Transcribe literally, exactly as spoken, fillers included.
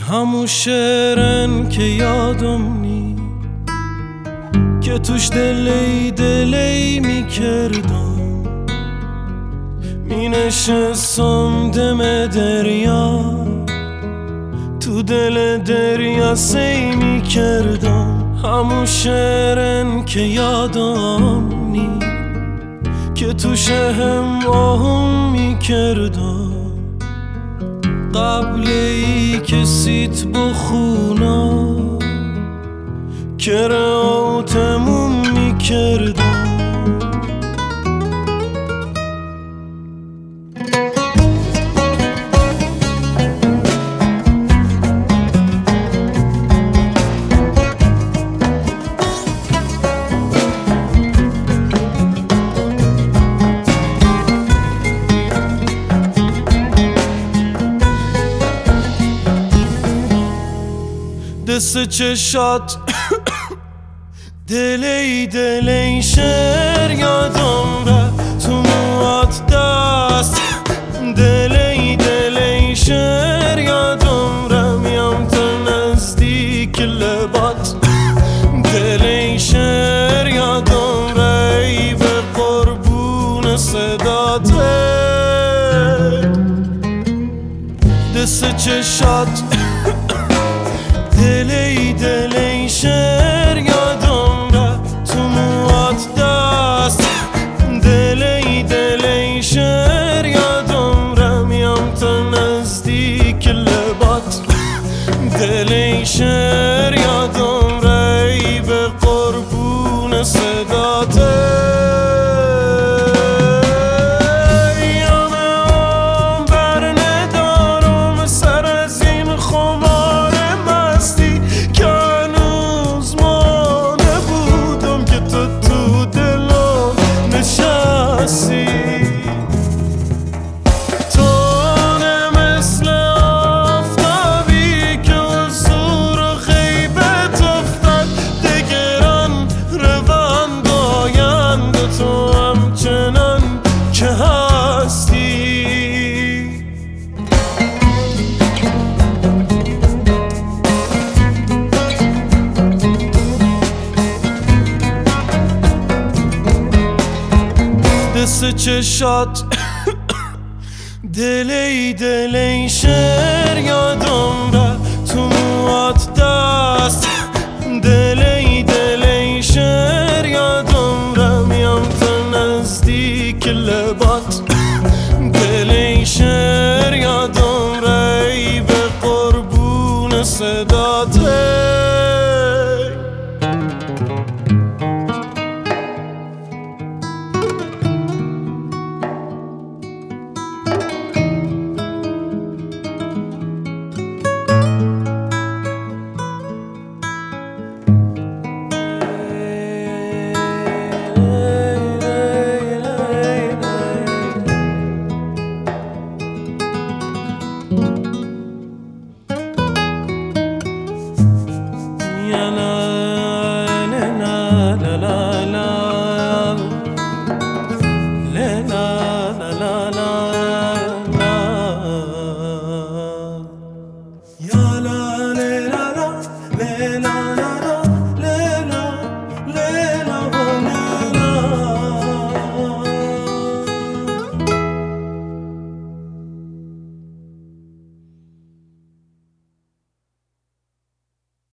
همون شعرن که یادم نی که توش دلی دلی می کردم، می نشستم دم دریا، تو دل دریا سی می کردم. همون شعرن که یادم نی که توش هم آهم می کردم، قبل ای که سیت بخونا که رو تموم می کردم. دست چشات دلی دلی شعر یادم ره، تو موات دست دلی دلی شعر یادم ره، میام تا نزدیک لبات دلی شعر یادم ره، ای به قربون صداته. دست چشات دلی دلی شعر یادم ره، تو موات دست دلی دلی شعر یادم ره، میام تا نزدیک لبات دلی شعر یادم ره، ای به قربون صداته. دست چشات دلی دلی شعر یادم ره، تو موات دست